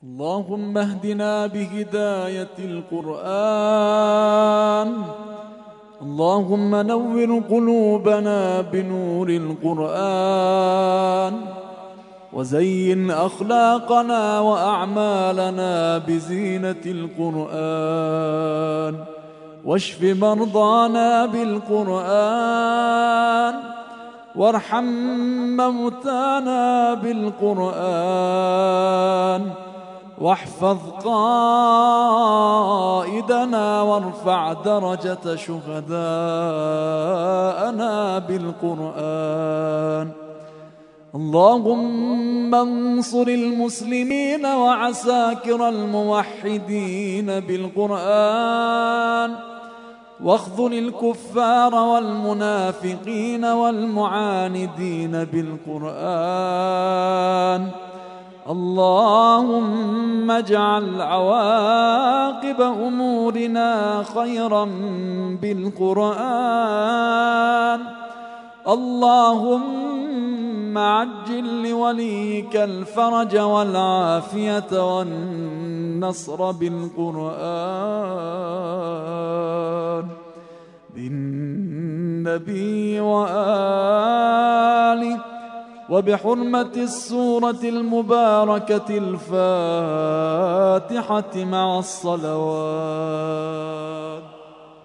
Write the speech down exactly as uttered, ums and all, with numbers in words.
اللهم اهدنا بهداية القرآن. اللهم نور قلوبنا بنور القرآن، وزين أخلاقنا وأعمالنا بزينة القرآن، واشف مرضانا بالقرآن، وارحم موتانا بالقرآن، واحفظ قائدنا وارفع درجة شهداءنا بالقرآن. اللهم انصر المسلمين وعساكر الموحدين بالقرآن، واخذل الكفار والمنافقين والمعاندين بالقرآن. اللهم اجعل عواقب أمورنا خيرا بالقرآن. اللهم عجل لوليك الفرج والعافية والنصر بالقرآن، بالنبي وآله، وبحرمة السورة المباركة الفاتحة مع الصلوات.